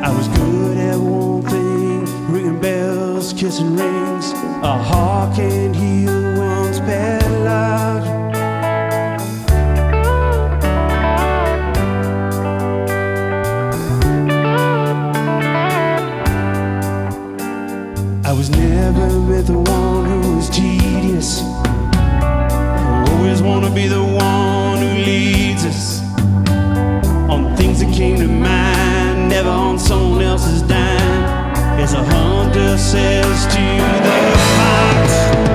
I was good at one thing, ringing bells, kissing rings. A heart can't heal once padlocked. I was never with the one who was tedious. I always wanna be the one who leads us on things that came to mind, never on someone else's dime. As a hunter says to the fox.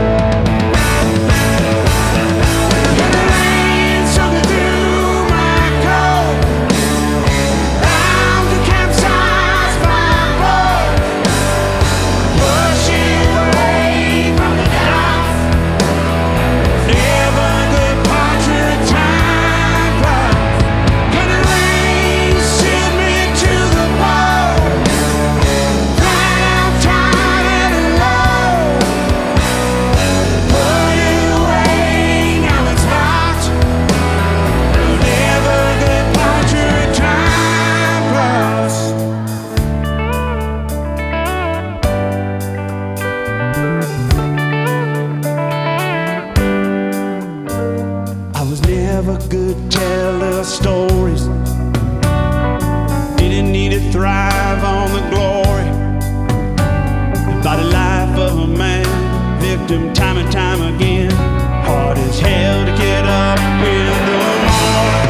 Never good teller of stories. Didn't need to thrive on the glory about the life of a man, victim time and time again. Hard as hell to get up in the morning.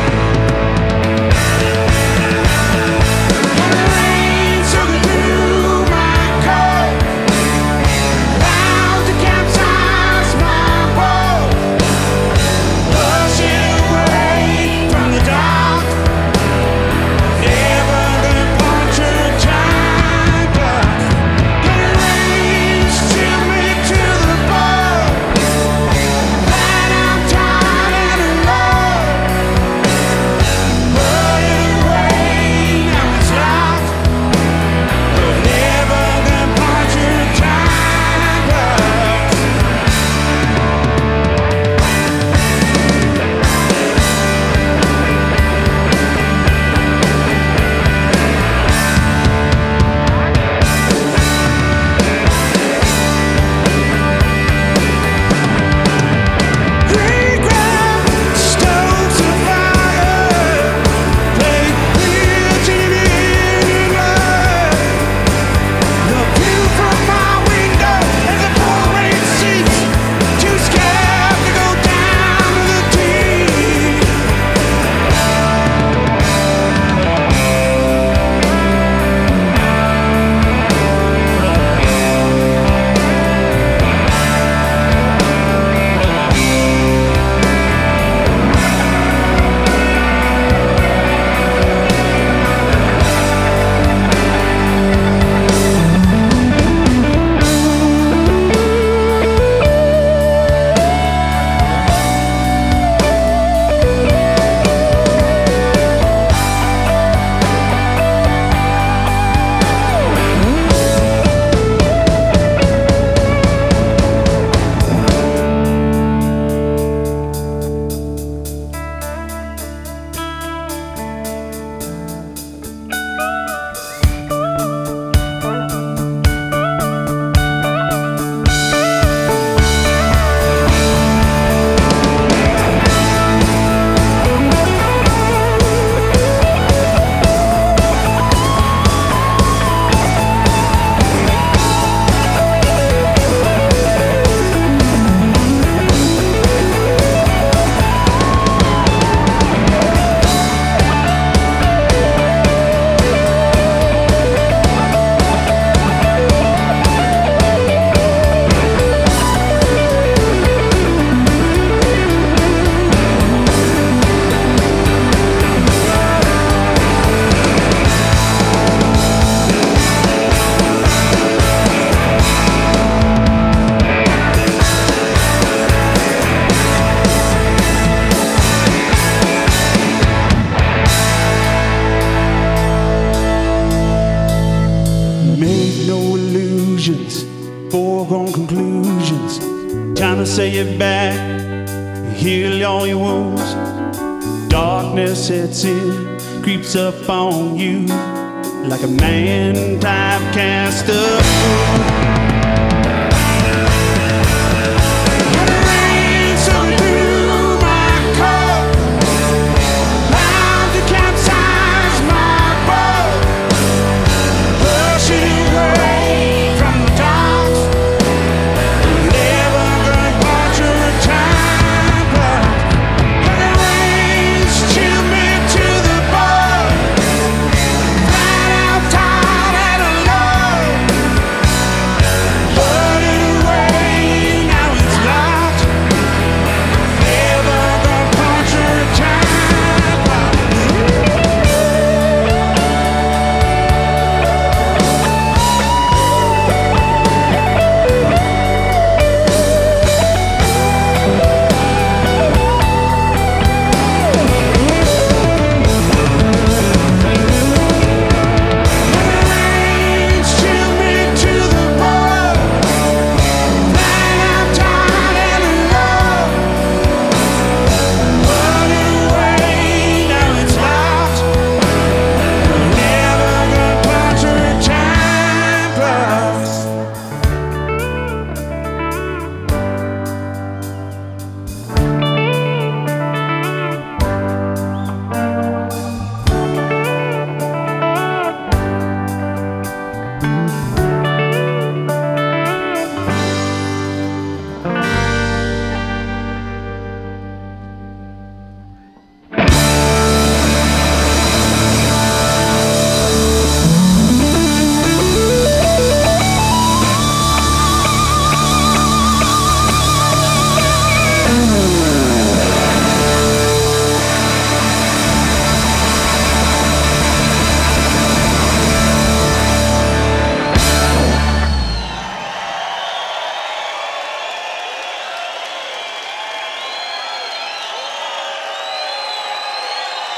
Foregone conclusions. Time to say it back, heal all your wounds. Darkness sets in, creeps up on you like a man typecast of fool.